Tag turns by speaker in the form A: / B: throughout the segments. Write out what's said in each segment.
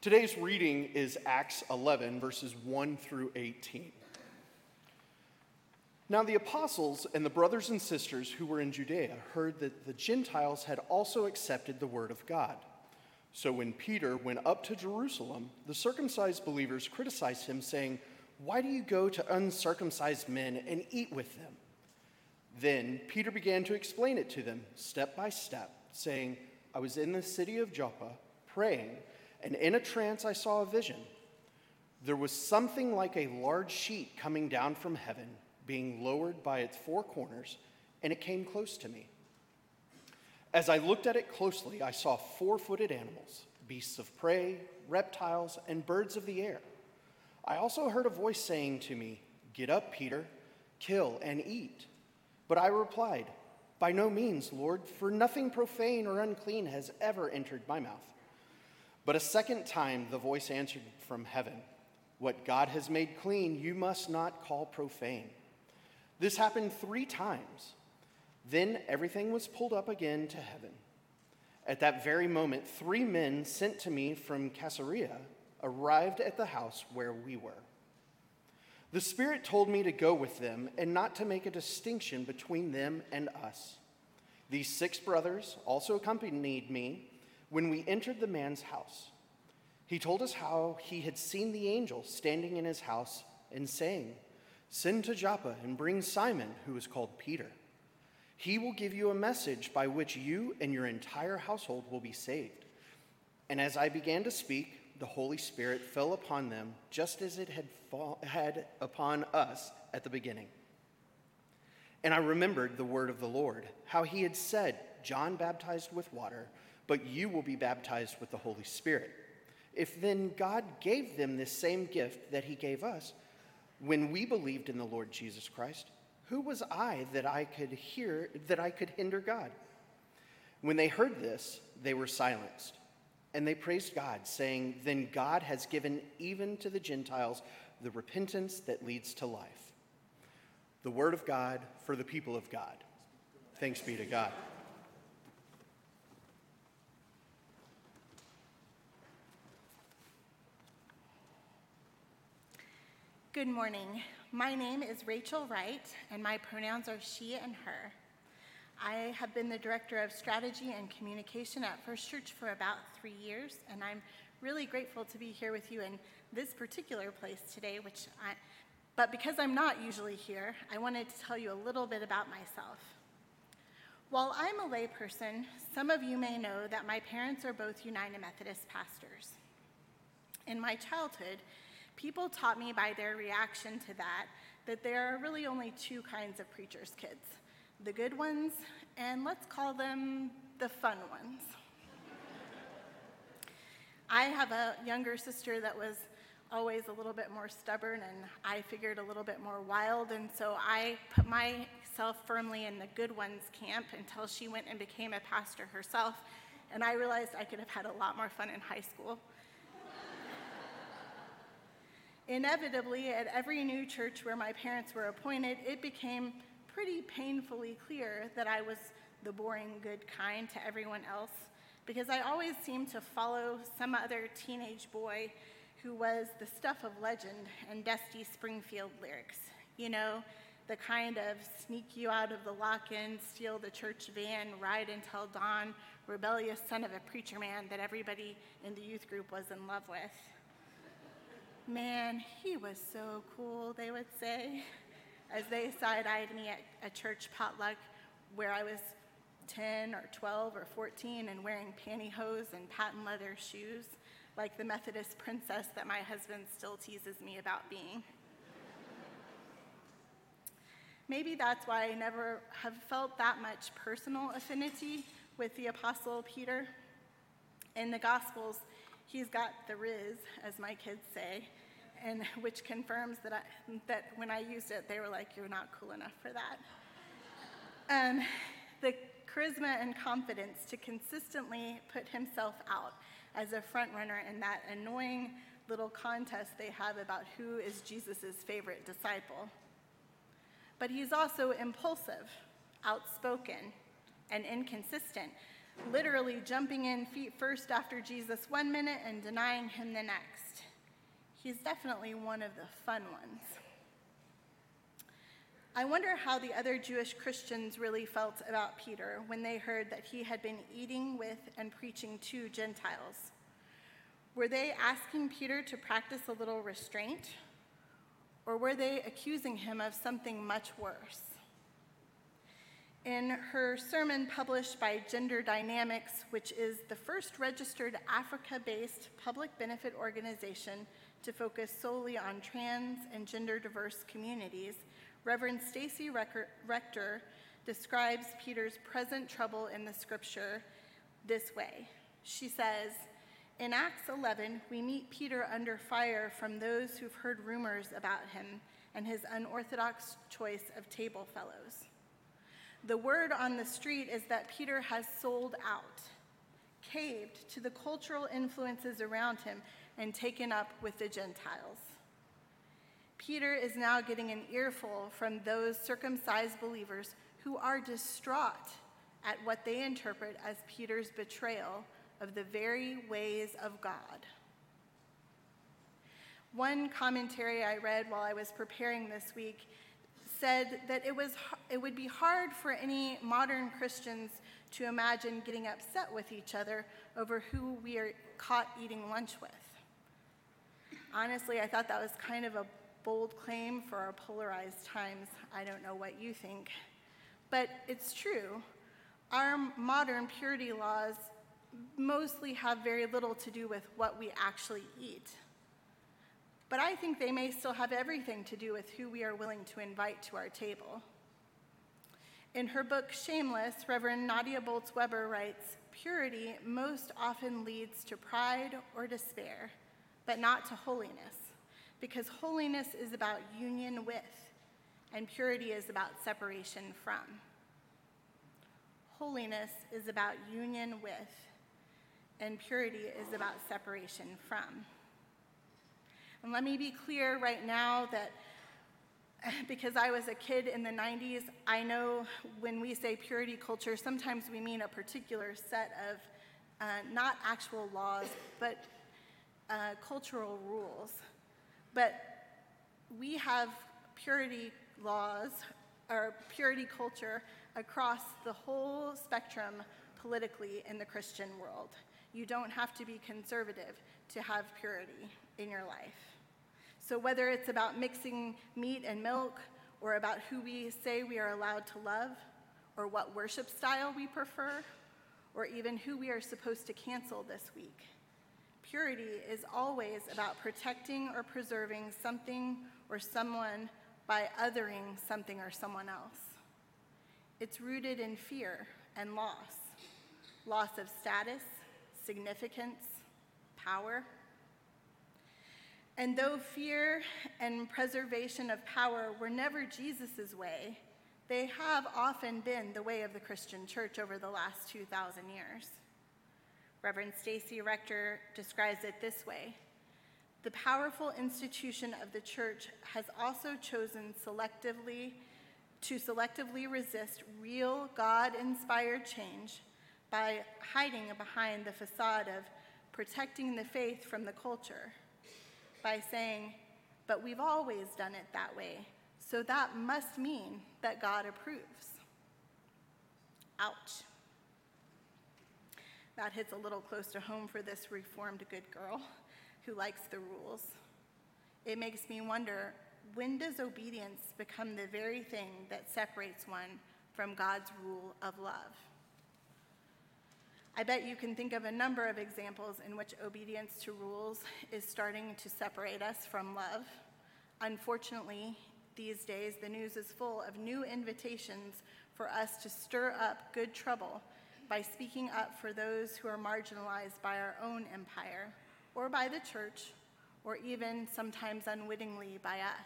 A: Today's reading is Acts 11, verses 1 through 18. Now the apostles and the brothers and sisters who were in Judea heard that the Gentiles had also accepted the word of God. So when Peter went up to Jerusalem, the circumcised believers criticized him, saying, "Why do you go to uncircumcised men and eat with them?" Then Peter began to explain it to them, step by step, saying, "I was in the city of Joppa, praying, and in a trance I saw a vision. There was something like a large sheet coming down from heaven, being lowered by its four corners, and it came close to me. As I looked at it closely, I saw four-footed animals, beasts of prey, reptiles, and birds of the air. I also heard a voice saying to me, 'Get up, Peter, kill and eat.' But I replied, 'By no means, Lord, for nothing profane or unclean has ever entered my mouth.' But a second time the voice answered from heaven, 'What God has made clean, you must not call profane.' This happened 3 times. Then everything was pulled up again to heaven. At that very moment, 3 men sent to me from Caesarea arrived at the house where we were. The Spirit told me to go with them and not to make a distinction between them and us. These 6 brothers also accompanied me when we entered the man's house. He told us how he had seen the angel standing in his house and saying, 'Send to Joppa and bring Simon, who is called Peter. He will give you a message by which you and your entire household will be saved.' And as I began to speak, the Holy Spirit fell upon them just as it had upon us at the beginning. And I remembered the word of the Lord, how he had said, 'John baptized with water, but you will be baptized with the Holy Spirit.' If then God gave them this same gift that he gave us when we believed in the Lord Jesus Christ, who was I that I could hinder God?" When they heard this, they were silenced, and they praised God, saying, "Then God has given even to the Gentiles the repentance that leads to life." The word of God for the people of God. Thanks be to God.
B: Good morning. My name is Rachel Wright, and my pronouns are she and her. I have been the Director of Strategy and Communication at First Church for about 3 years, and I'm really grateful to be here with you in this particular place today, but because I'm not usually here, I wanted to tell you a little bit about myself. While I'm a layperson, some of you may know that my parents are both United Methodist pastors. In my childhood, people taught me by their reaction to that there are really only 2 kinds of preacher's kids, the good ones, and let's call them the fun ones. I have a younger sister that was always a little bit more stubborn, and I figured a little bit more wild, and so I put myself firmly in the good ones camp until she went and became a pastor herself, and I realized I could have had a lot more fun in high school. Inevitably, at every new church where my parents were appointed, it became pretty painfully clear that I was the boring good kind to everyone else, because I always seemed to follow some other teenage boy who was the stuff of legend and Dusty Springfield lyrics. You know, the kind of sneak you out of the lock-in, steal the church van, ride until dawn, rebellious son of a preacher man that everybody in the youth group was in love with. "Man, he was so cool," they would say, as they side-eyed me at a church potluck where I was 10 or 12 or 14 and wearing pantyhose and patent leather shoes, like the Methodist princess that my husband still teases me about being. Maybe that's why I never have felt that much personal affinity with the Apostle Peter. In the Gospels, he's got the riz, as my kids say, and which confirms that when I used it, they were like, "You're not cool enough for that." The charisma and confidence to consistently put himself out as a front runner in that annoying little contest they have about who is Jesus' favorite disciple. But he's also impulsive, outspoken, and inconsistent, literally jumping in feet first after Jesus 1 minute and denying him the next. He's definitely one of the fun ones. I wonder how the other Jewish Christians really felt about Peter when they heard that he had been eating with and preaching to Gentiles. Were they asking Peter to practice a little restraint? Or were they accusing him of something much worse? In her sermon published by Gender Dynamics, which is the first registered Africa-based public benefit organization to focus solely on trans and gender-diverse communities, Reverend Stacy Rector describes Peter's present trouble in the scripture this way. She says, in Acts 11, we meet Peter under fire from those who've heard rumors about him and his unorthodox choice of table fellows. The word on the street is that Peter has sold out, caved to the cultural influences around him, and taken up with the Gentiles. Peter is now getting an earful from those circumcised believers who are distraught at what they interpret as Peter's betrayal of the very ways of God. One commentary I read while I was preparing this week said that it would be hard for any modern Christians to imagine getting upset with each other over who we are caught eating lunch with. Honestly, I thought that was kind of a bold claim for our polarized times. I don't know what you think. But it's true. Our modern purity laws mostly have very little to do with what we actually eat. But I think they may still have everything to do with who we are willing to invite to our table. In her book, Shameless, Reverend Nadia Bolz-Weber writes, purity most often leads to pride or despair, but not to holiness, because holiness is about union with, and purity is about separation from. Holiness is about union with, and purity is about separation from. And let me be clear right now that because I was a kid in the 90s, I know when we say purity culture, sometimes we mean a particular set of not actual laws, but cultural rules. But we have purity laws, or purity culture, across the whole spectrum politically in the Christian world. You don't have to be conservative to have purity in your life. So whether it's about mixing meat and milk, or about who we say we are allowed to love, or what worship style we prefer, or even who we are supposed to cancel this week, purity is always about protecting or preserving something or someone by othering something or someone else. It's rooted in fear and loss of status, significance, power. And though fear and preservation of power were never Jesus' way, they have often been the way of the Christian church over the last 2,000 years. Reverend Stacy Rector describes it this way: the powerful institution of the church has also chosen to selectively resist real God-inspired change by hiding behind the facade of protecting the faith from the culture, by saying, but we've always done it that way, so that must mean that God approves. Ouch. That hits a little close to home for this reformed good girl who likes the rules. It makes me wonder, when does obedience become the very thing that separates one from God's rule of love? I bet you can think of a number of examples in which obedience to rules is starting to separate us from love. Unfortunately, these days, the news is full of new invitations for us to stir up good trouble by speaking up for those who are marginalized by our own empire, or by the church, or even sometimes unwittingly by us.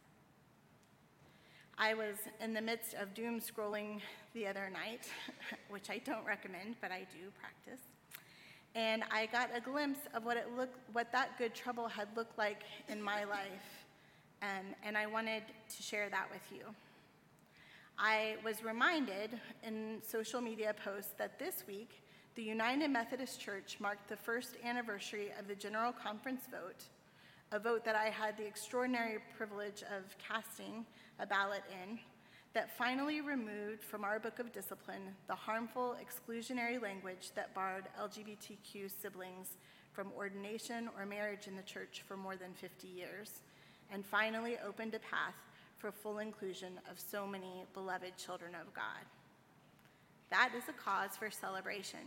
B: I was in the midst of doom scrolling the other night, which I don't recommend, but I do practice. And I got a glimpse of what that good trouble had looked like in my life, and I wanted to share that with you. I was reminded in social media posts that this week the United Methodist Church marked the first anniversary of the General Conference vote, a vote that I had the extraordinary privilege of casting a ballot in, that finally removed from our Book of Discipline the harmful exclusionary language that barred LGBTQ siblings from ordination or marriage in the church for more than 50 years, and finally opened a path for full inclusion of so many beloved children of God. That is a cause for celebration.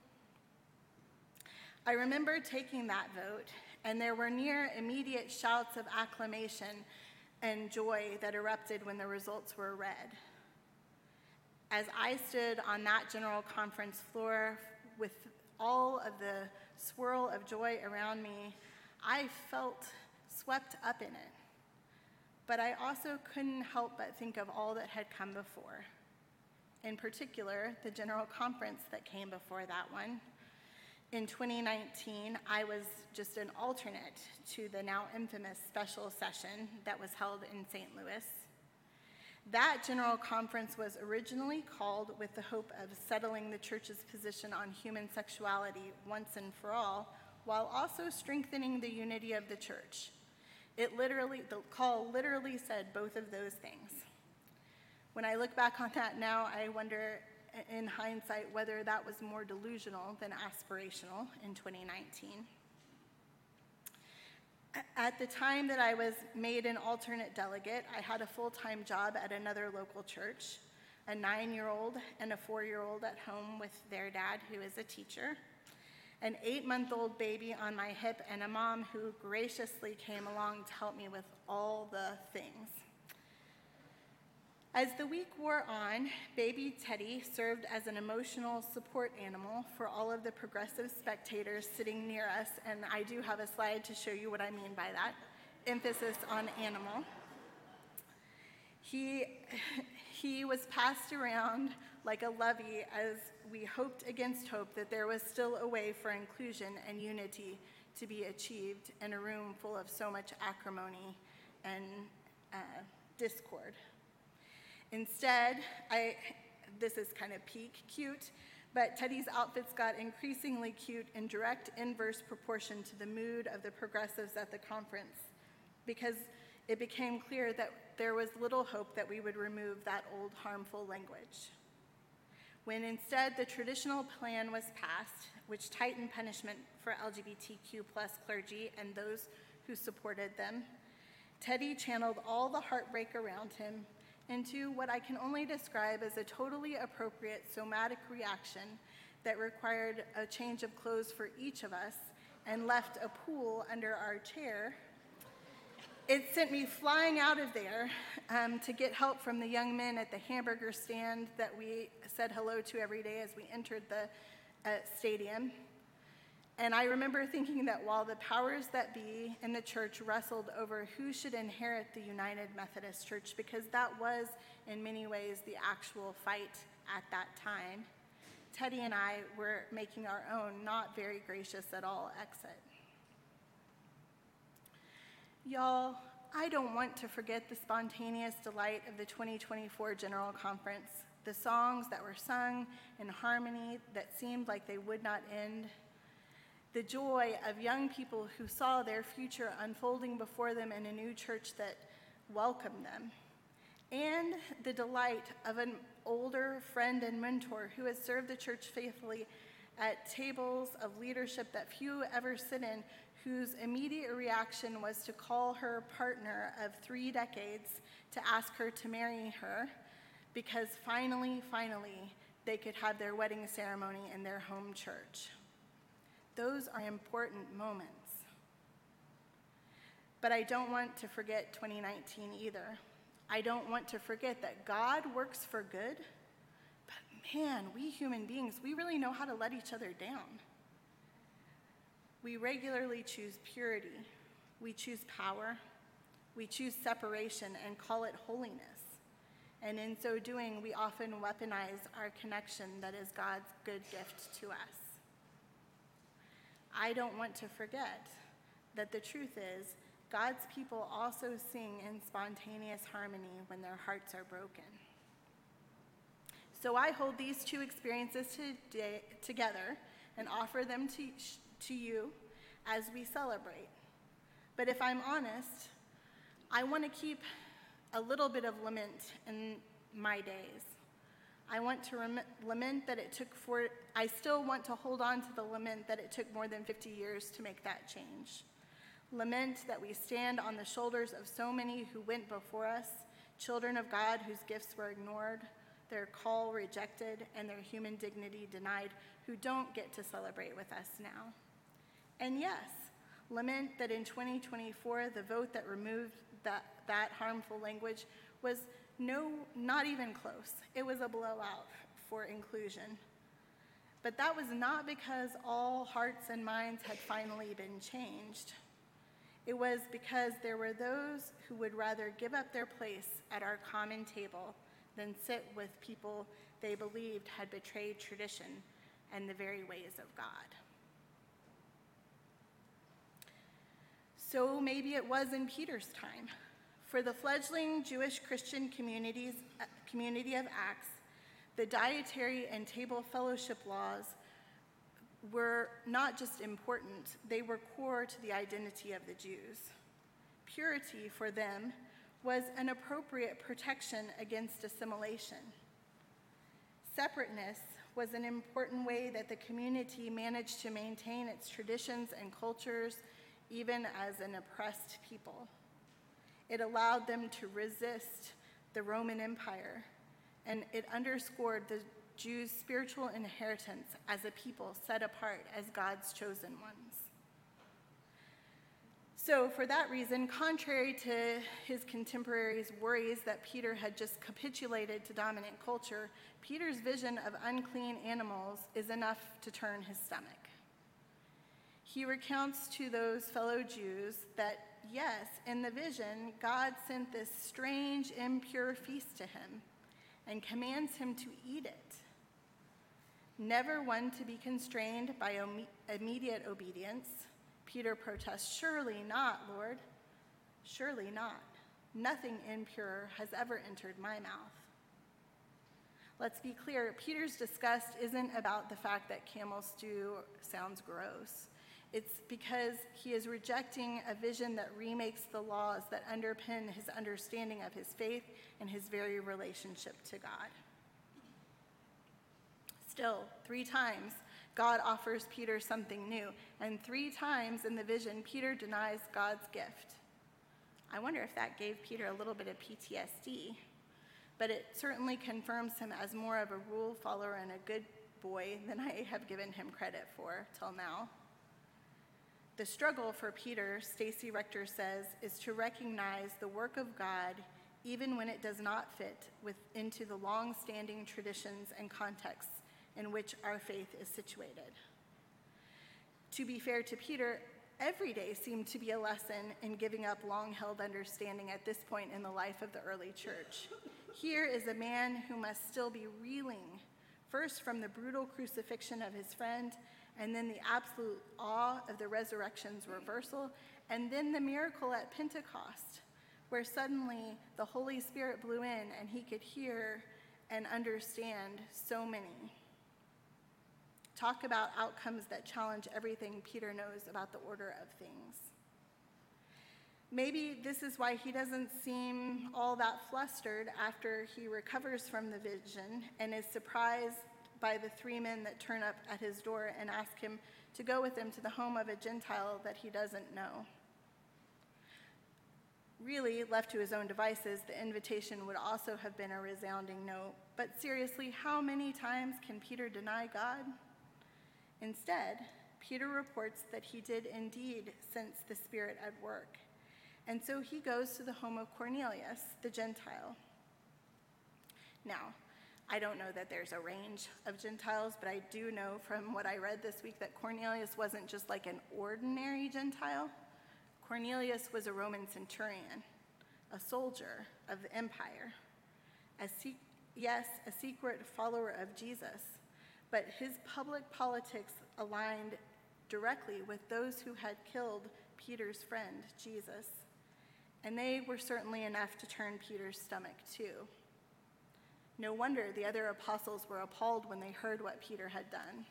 B: I remember taking that vote, and there were near immediate shouts of acclamation and joy that erupted when the results were read. As I stood on that General Conference floor with all of the swirl of joy around me, I felt swept up in it. But I also couldn't help but think of all that had come before. In particular, the General Conference that came before that one. In 2019, I was just an alternate to the now infamous special session that was held in St. Louis. That General Conference was originally called with the hope of settling the church's position on human sexuality once and for all, while also strengthening the unity of the church. The call literally said both of those things. When I look back on that now, I wonder, in hindsight, whether that was more delusional than aspirational in 2019. At the time that I was made an alternate delegate, I had a full-time job at another local church, a 9-year-old and a 4-year-old at home with their dad, who is a teacher, an 8-month-old baby on my hip, and a mom who graciously came along to help me with all the things. As the week wore on, baby Teddy served as an emotional support animal for all of the progressive spectators sitting near us, and I do have a slide to show you what I mean by that. Emphasis on animal. He was passed around like a levy as we hoped against hope that there was still a way for inclusion and unity to be achieved in a room full of so much acrimony and discord. Instead, this is kind of peak cute, but Teddy's outfits got increasingly cute in direct inverse proportion to the mood of the progressives at the conference, because it became clear that there was little hope that we would remove that old harmful language. When instead the traditional plan was passed, which tightened punishment for LGBTQ+ clergy and those who supported them, Teddy channeled all the heartbreak around him into what I can only describe as a totally appropriate somatic reaction that required a change of clothes for each of us and left a pool under our chair. It sent me flying out of there to get help from the young men at the hamburger stand that we said hello to every day as we entered the stadium. And I remember thinking that while the powers that be in the church wrestled over who should inherit the United Methodist Church, because that was in many ways the actual fight at that time, Teddy and I were making our own, not very gracious at all, exit. Y'all, I don't want to forget the spontaneous delight of the 2024 General Conference, the songs that were sung in harmony that seemed like they would not end, the joy of young people who saw their future unfolding before them in a new church that welcomed them, and the delight of an older friend and mentor who has served the church faithfully at tables of leadership that few ever sit in, whose immediate reaction was to call her partner of 3 decades to ask her to marry her, because finally, they could have their wedding ceremony in their home church. Those are important moments. But I don't want to forget 2019 either. I don't want to forget that God works for good, but man, we human beings, we really know how to let each other down. We regularly choose purity, we choose power, we choose separation and call it holiness. And in so doing, we often weaponize our connection that is God's good gift to us. I don't want to forget that the truth is God's people also sing in spontaneous harmony when their hearts are broken. So I hold these two experiences together and offer them to you as we celebrate. But if I'm honest, I want to keep a little bit of lament in my days. I want to lament that I still want to hold on to the lament that it took more than 50 years to make that change. Lament that we stand on the shoulders of so many who went before us, children of God whose gifts were ignored, their call rejected, and their human dignity denied, who don't get to celebrate with us now. And yes, lament that in 2024, the vote that removed that harmful language was not even close. It was a blowout for inclusion. But that was not because all hearts and minds had finally been changed. It was because there were those who would rather give up their place at our common table than sit with people they believed had betrayed tradition and the very ways of God. So maybe it was in Peter's time. For the fledgling Jewish Christian community of Acts, the dietary and table fellowship laws were not just important, they were core to the identity of the Jews. Purity for them was an appropriate protection against assimilation. Separateness was an important way that the community managed to maintain its traditions and cultures, even as an oppressed people. It allowed them to resist the Roman Empire, and it underscored the Jews' spiritual inheritance as a people set apart as God's chosen ones. So for that reason, contrary to his contemporaries' worries that Peter had just capitulated to dominant culture, Peter's vision of unclean animals is enough to turn his stomach. He recounts to those fellow Jews that, yes, in the vision, God sent this strange, impure feast to him and commands him to eat it. Never one to be constrained by immediate obedience, Peter protests, "Surely not, Lord, surely not. Nothing impure has ever entered my mouth." Let's be clear, Peter's disgust isn't about the fact that camel stew sounds gross. It's because he is rejecting a vision that remakes the laws that underpin his understanding of his faith and his very relationship to God. Still, 3 times, God offers Peter something new, and 3 times in the vision, Peter denies God's gift. I wonder if that gave Peter a little bit of PTSD, but it certainly confirms him as more of a rule follower and a good boy than I have given him credit for till now. The struggle for Peter, Stacy Rector says, is to recognize the work of God even when it does not fit into the long-standing traditions and contexts in which our faith is situated. To be fair to Peter, every day seemed to be a lesson in giving up long-held understanding at this point in the life of the early church. Here is a man who must still be reeling, first from the brutal crucifixion of his friend, and then the absolute awe of the resurrection's reversal, and then the miracle at Pentecost, where suddenly the Holy Spirit blew in and he could hear and understand so many. Talk about outcomes that challenge everything Peter knows about the order of things. Maybe this is why he doesn't seem all that flustered after he recovers from the vision and is surprised by the 3 men that turn up at his door and ask him to go with them to the home of a Gentile that he doesn't know. Really, left to his own devices, the invitation would also have been a resounding no. But seriously, how many times can Peter deny God? Instead, Peter reports that he did indeed sense the Spirit at work. And so he goes to the home of Cornelius, the Gentile. Now, I don't know that there's a range of Gentiles, but I do know from what I read this week that Cornelius wasn't just like an ordinary Gentile. Cornelius was a Roman centurion, a soldier of the empire, a secret follower of Jesus, but his public politics aligned directly with those who had killed Peter's friend, Jesus, and they were certainly enough to turn Peter's stomach too. No wonder the other apostles were appalled when they heard what Peter had done.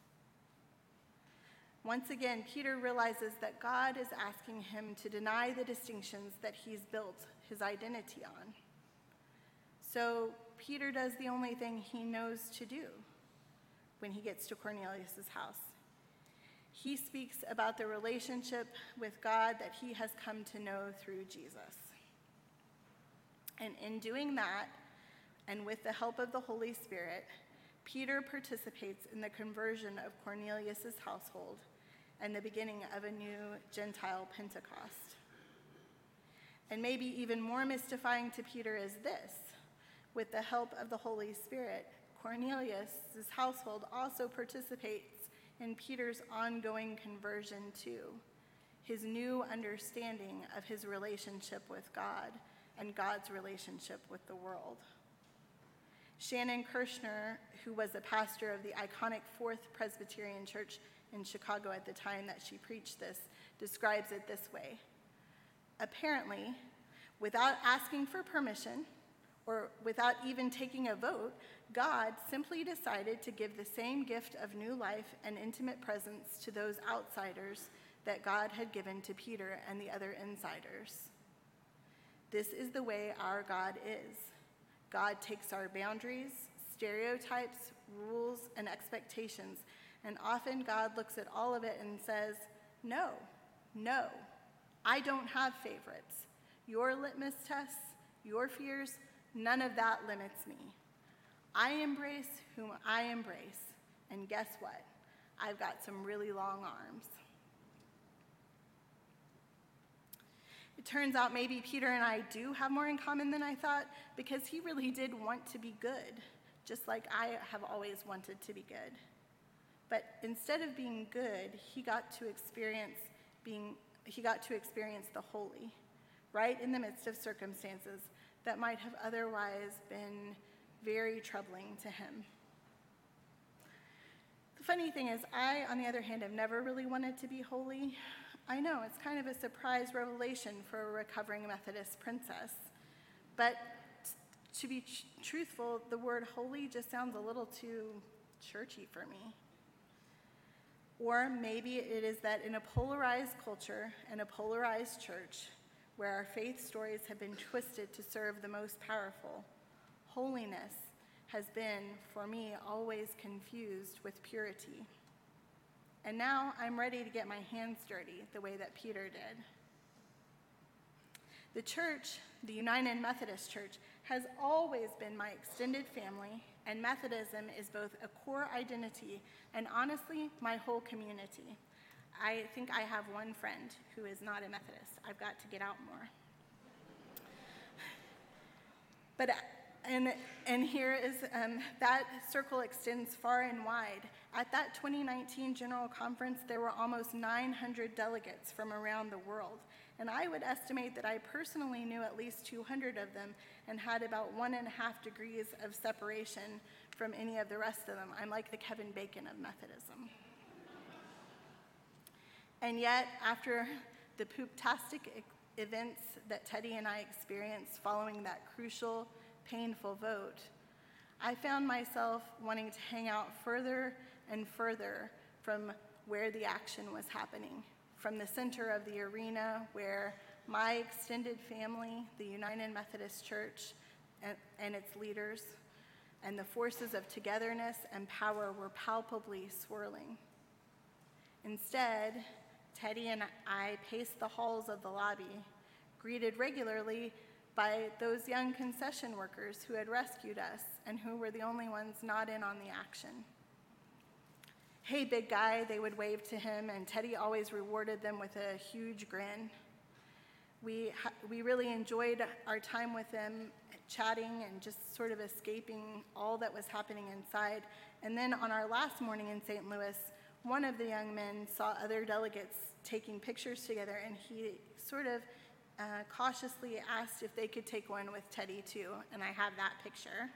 B: Once again, Peter realizes that God is asking him to deny the distinctions that he's built his identity on. So Peter does the only thing he knows to do when he gets to Cornelius' house. He speaks about the relationship with God that he has come to know through Jesus. And in doing that, and with the help of the Holy Spirit, Peter participates in the conversion of Cornelius' household and the beginning of a new Gentile Pentecost. And maybe even more mystifying to Peter is this: with the help of the Holy Spirit, Cornelius' household also participates in Peter's ongoing conversion too, his new understanding of his relationship with God and God's relationship with the world. Shannon Kirshner, who was a pastor of the iconic Fourth Presbyterian Church in Chicago at the time that she preached this, describes it this way: apparently, without asking for permission, or without even taking a vote, God simply decided to give the same gift of new life and intimate presence to those outsiders that God had given to Peter and the other insiders. This is the way our God is. God takes our boundaries, stereotypes, rules, and expectations, and often God looks at all of it and says, no, I don't have favorites. Your litmus tests, your fears, none of that limits me. I embrace whom I embrace, and guess what? I've got some really long arms. It turns out maybe Peter and I do have more in common than I thought, because he really did want to be good, just like I have always wanted to be good. But instead of being good, he got to experience the holy, right in the midst of circumstances that might have otherwise been very troubling to him. The funny thing is, I, on the other hand, have never really wanted to be holy. I know, it's kind of a surprise revelation for a recovering Methodist princess. But to be truthful, the word holy just sounds a little too churchy for me. Or maybe it is that in a polarized culture and a polarized church, where our faith stories have been twisted to serve the most powerful, holiness has been, for me, always confused with purity. And now I'm ready to get my hands dirty the way that Peter did. The church, the United Methodist Church, has always been my extended family, and Methodism is both a core identity and, honestly, my whole community. I think I have one friend who is not a Methodist. I've got to get out more. But and here is that circle extends far and wide. At that 2019 General Conference, there were almost 900 delegates from around the world, and I would estimate that I personally knew at least 200 of them and had about 1.5 degrees of separation from any of the rest of them. I'm like the Kevin Bacon of Methodism. And yet, after the pooptastic events that Teddy and I experienced following that crucial, painful vote, I found myself wanting to hang out further and further from where the action was happening, from the center of the arena where my extended family, the United Methodist Church, and its leaders, and the forces of togetherness and power were palpably swirling. Instead, Teddy and I paced the halls of the lobby, greeted regularly by those young concession workers who had rescued us and who were the only ones not in on the action. "Hey, big guy," they would wave to him, and Teddy always rewarded them with a huge grin. We really enjoyed our time with them, chatting and just sort of escaping all that was happening inside. And then on our last morning in St. Louis, one of the young men saw other delegates taking pictures together, and he sort of cautiously asked if they could take one with Teddy too, and I have that picture.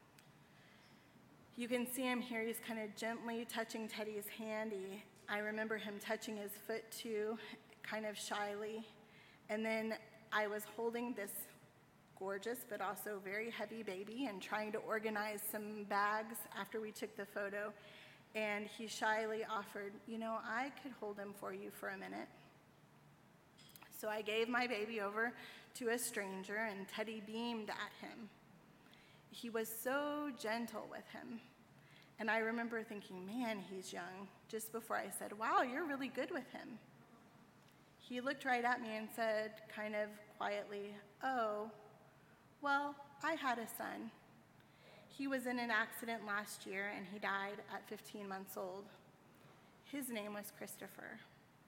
B: You can see him here. He's kind of gently touching Teddy's hand. I remember him touching his foot too, kind of shyly. And then I was holding this gorgeous but also very heavy baby and trying to organize some bags after we took the photo. And he shyly offered, I could hold him for you for a minute. So I gave my baby over to a stranger, and Teddy beamed at him. He was so gentle with him. And I remember thinking, man, he's young, just before I said, wow, you're really good with him. He looked right at me and said, kind of quietly, oh, well, I had a son. He was in an accident last year, and he died at 15 months old. His name was Christopher.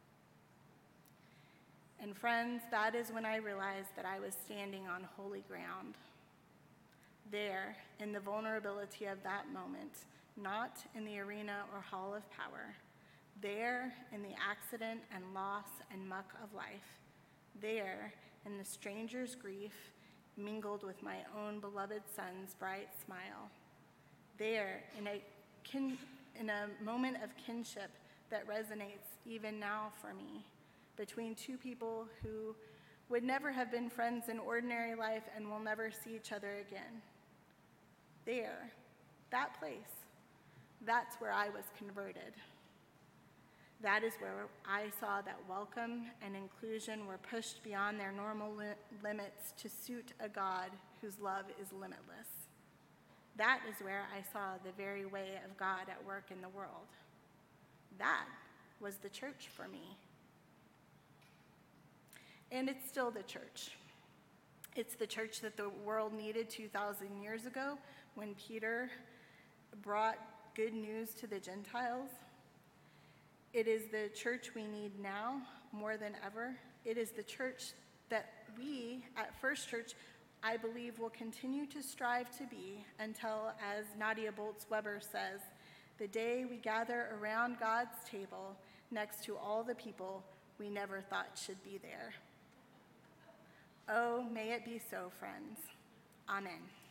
B: And friends, that is when I realized that I was standing on holy ground. There, in the vulnerability of that moment, not in the arena or hall of power, there in the accident and loss and muck of life, there in the stranger's grief mingled with my own beloved son's bright smile, there in a moment of kinship that resonates even now for me, between two people who would never have been friends in ordinary life and will never see each other again. There, that place, that's where I was converted. That is where I saw that welcome and inclusion were pushed beyond their normal limits to suit a God whose love is limitless. That is where I saw the very way of God at work in the world. That was the church for me. And it's still the church. It's the church that the world needed 2,000 years ago when Peter brought good news to the Gentiles. It is the church we need now more than ever. It is the church that we at First Church, I believe, will continue to strive to be until, as Nadia Bolz-Weber says, the day we gather around God's table next to all the people we never thought should be there. Oh, may it be so, friends. Amen.